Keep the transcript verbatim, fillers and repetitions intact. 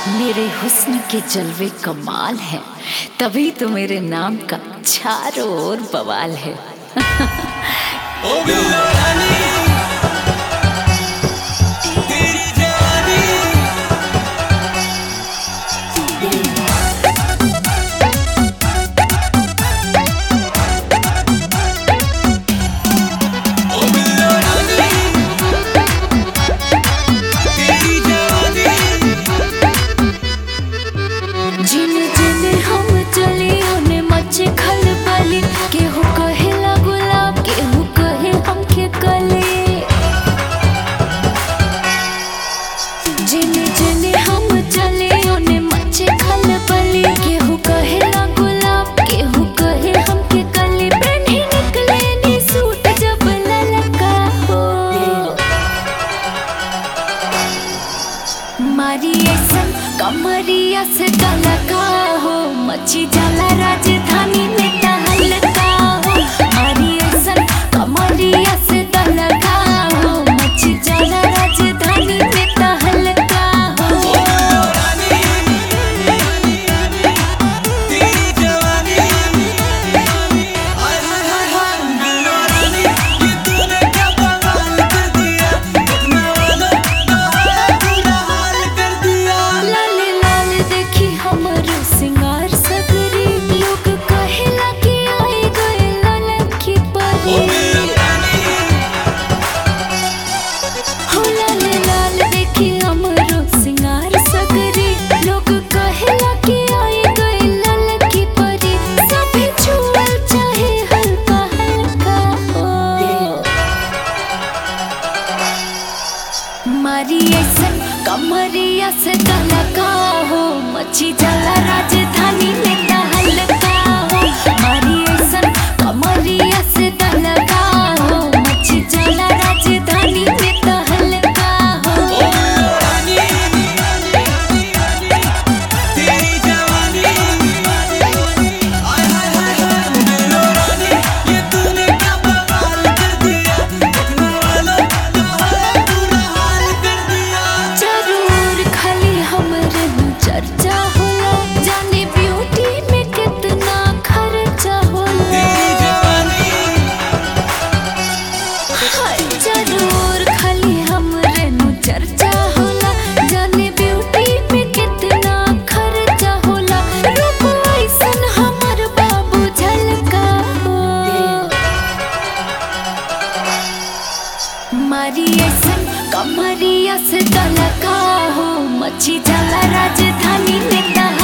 मेरे हुस्न के जलवे कमाल है, तभी तो मेरे नाम का चारों ओर बवाल है। ओ बिल्ला रानी तेरी जानी ओ बिल्ला रानी तेरी जानी जिन जिन हम चले उन्हें मचे खलबली, केहू कहेला गुलाब केहू कहे हमके कले। जिन जिन हम चले उन्हें मचे खलबली, केहू कहेला गुलाब केहू कहे हमके कले। पहने निकले नी सूट जब ललका हो, मारी ऐसन कमरिया से तलका हो, मची जाला राजधानी में तहलका हो। मारी ऐसन कमरिया से तलका हो, मची जाला राजधानी में तहलका हो। तेरी जवानी हाय हाय हाय हाय बिल्ला रानी ये तूने क्या बवाल कर दिया, अपना वालों का पूरा हाल कर दिया। लाल लाल देखी हमरो सिंगार सगरी, लोग कहेला कि आई गए ललकी परी। हो लाल लाल देखी हमरो सिंगार सगरी, लोग कहेला कि आई गए ललकी परी। सभी छुअल चाहे हल्का हल्का हो, मारी ऐसन कमरिया से तलका हो, मची जाला राजधानी में तहलका हो। मारी ऐसन कमरिया से तलका हो, मची जाला राजधानी में तहलका हो। तेरी जवानी हाय हाय हाय हाय बिल्ला रानी ये तूने क्या बवाल कर दिया, अपना वालों का पूरा हाल कर दिया। जरूर खाली हमरे नु चर्चा होला, जाने ब्यूटी में कितना खर्चा होला। तेरी जवानी हाय जरूर खाली हमरे नु चर्चा होला, जाने ब्यूटी में कितना खर्चा होला। रूप ऐसन हमर बाबू झलका हो, मारी ऐसन कमरिया से तलका हो, मची जाला राजधानी में तहलका